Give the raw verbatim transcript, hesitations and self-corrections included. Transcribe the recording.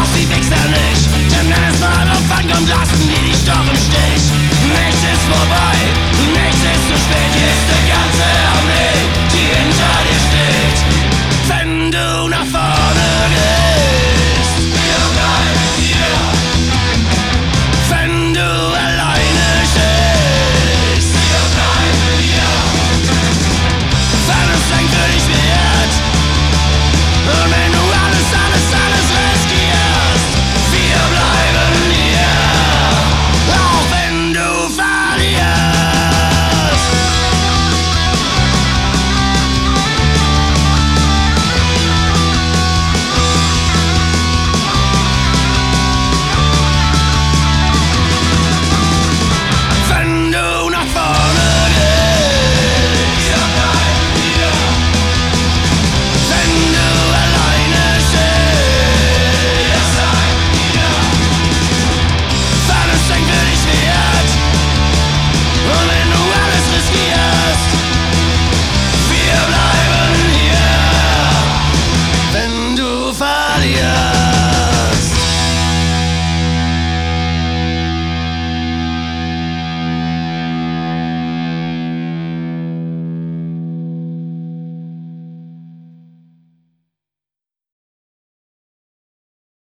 doch sie Wichser nicht. Denn wenn es mal drauf ankommt, lassen die dich doch im Stich. Nichts ist vorbei, nichts ist zu spät, hier ist der ganze